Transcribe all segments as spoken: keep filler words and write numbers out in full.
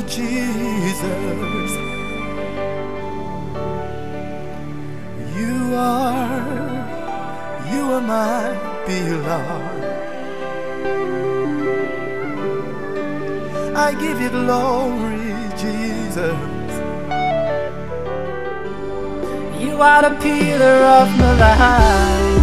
Jesus. You are, you are my beloved. I give you glory, Jesus. You are the pillar of my life.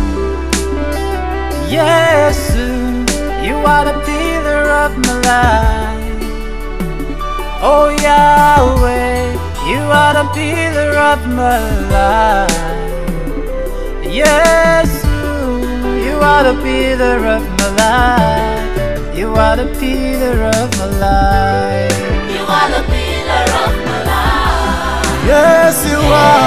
Yes, you are the pillar of my life. Oh Yahweh, you are the pillar of my life. Yes, you are the pillar of my life. You are the pillar of my life. You are the pillar of my life. Yes, you are.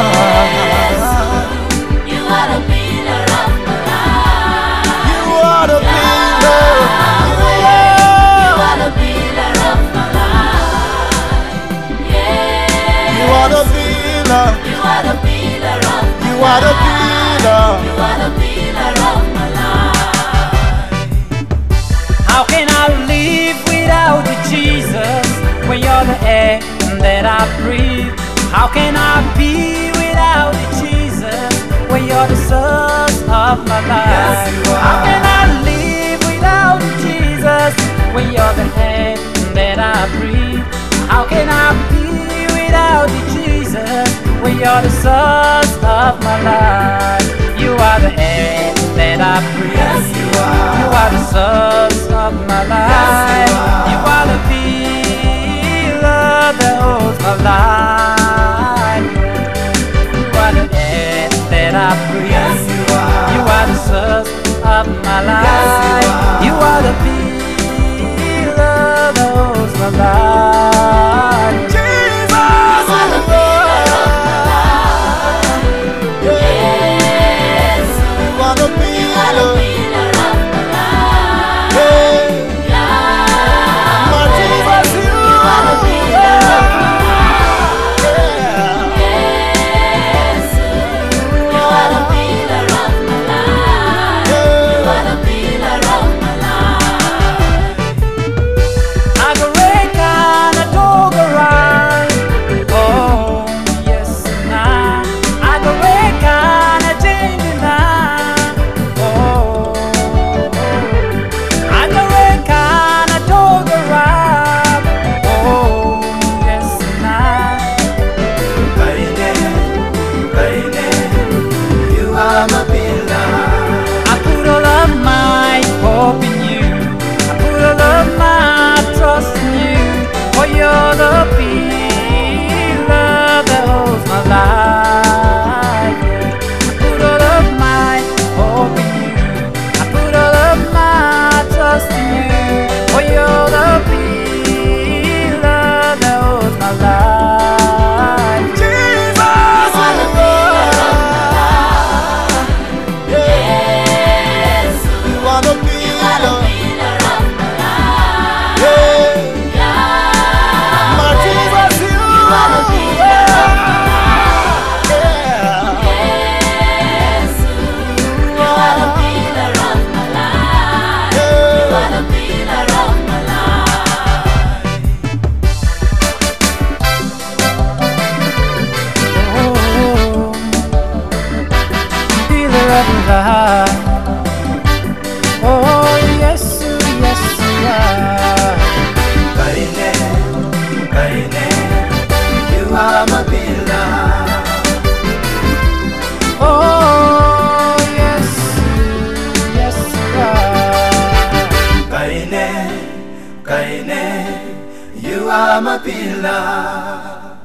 You are the pillar of my life. You are the pillar. You are the pillar of my life. Yeah. You are the pillar. You are the pillar of my life. You are the pillar. You are the pillar of my life. How can I live without you, Jesus, when you're the air that I breathe? How can I be without you, Jesus, when you're the source of my life? Yes, you are. How can I live without you, Jesus, when you're the air that I breathe? How can I be without you, Jesus, when you're the source of my life? You are the air that I breathe. Yes, you are. You are the source of my life. Yes, you are. You are the pillar that holds my life. You are the air that I breathe. Yes, you are. You are the source of my life. Yes, you are. You are the pillar that holds my life. Jesus, You are the pillar of my life. Yes. you are the You are the pillar. pillar of my life. Hey, Yeah. my Jesus, you You are the pillar of my life. Yeah. Yes. You are the pillar of my life. You are the pillar of my life. Agareka na dogaran. Oh, yes na. Agareka na jengina. Oh, Agareka na dogaran. Oh, yes na. Kaine, Kaine, you are my pillar. I put all of my hope in you. I put all of my trust in you. For you're the pillar that holds my life. I put all of my hope in you. I put all of my trust in you. For you're the pillar that holds my life. Jesus, You are the pillar of my life. Yes. you are the You are the pillar. pillar of my life. Yeah, Yeah. my Jesus, you You are the pillar of my life. Yeah. Yes. You are the pillar of my life. You are the pillar of my life. Oh, pillar of life. Oh, yes, yes, you are. Kaine, Kaine, you are my pillar. Oh, yes, yes, you are. Kaine, Kaine, you are my pillar.